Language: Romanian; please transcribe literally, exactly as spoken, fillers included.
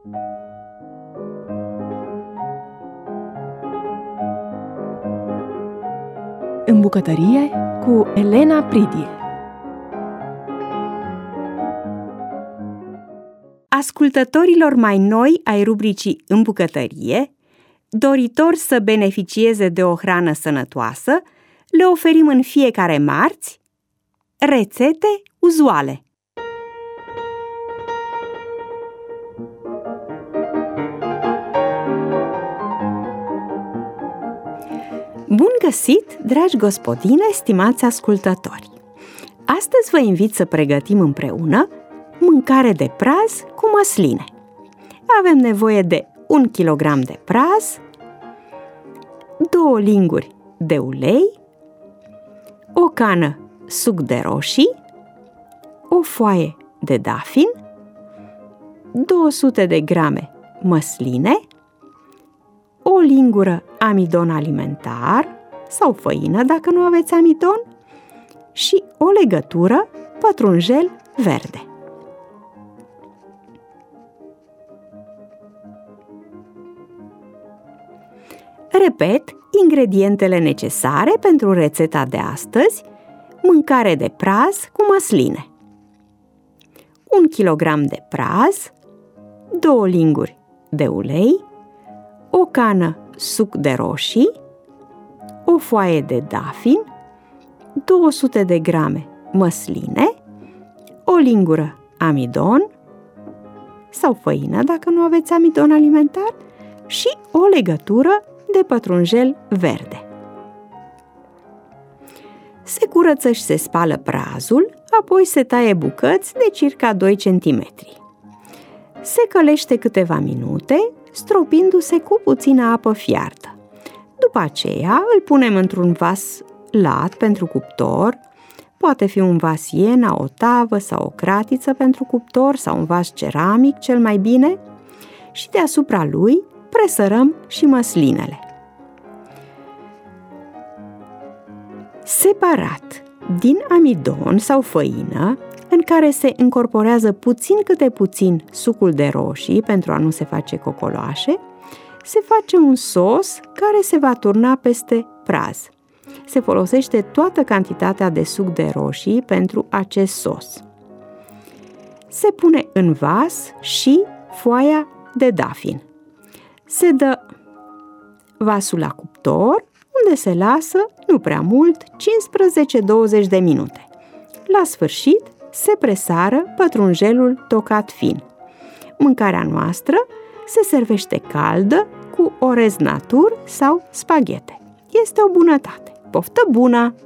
În bucătărie cu Elena Pridie. Ascultătorilor mai noi ai rubricii În bucătărie, doritori să beneficieze de o hrană sănătoasă, le oferim în fiecare marți rețete uzuale. Bun găsit, dragi gospodine, stimați ascultători! Astăzi vă invit să pregătim împreună mâncare de praz cu măsline. Avem nevoie de un kilogram de praz, două linguri de ulei, o cană suc de roșii, o foaie de dafin, două sute de grame măsline, o lingură amidon alimentar sau făină dacă nu aveți amidon și o legătură pătrunjel verde. Repet, ingredientele necesare pentru rețeta de astăzi: mâncare de praz cu măsline, un kilogram de praz, două linguri de ulei, o cană suc de roșii, o foaie de dafin, două sute de grame măsline, o lingură amidon sau făină dacă nu aveți amidon alimentar și o legătură de pătrunjel verde. Se curăță și se spală prazul, apoi se taie bucăți de circa doi centimetri. Se călește câteva minute, stropindu-se cu puțină apă fiartă. După aceea îl punem într-un vas lat pentru cuptor, poate fi un vas iena, o tavă sau o cratiță pentru cuptor sau un vas ceramic cel mai bine, și deasupra lui presărăm și măslinele. Separat, din amidon sau făină, în care se încorporează puțin câte puțin sucul de roșii pentru a nu se face cocoloașe, se face un sos care se va turna peste praz. Se folosește toată cantitatea de suc de roșii pentru acest sos. Se pune în vas și foaia de dafin. Se dă vasul la cuptor, unde se lasă, nu prea mult, cincisprezece douăzeci de minute. La sfârșit, se presară pătrunjelul tocat fin. Mâncarea noastră se servește caldă cu orez natur sau spaghete. Este o bunătate. Poftă bună!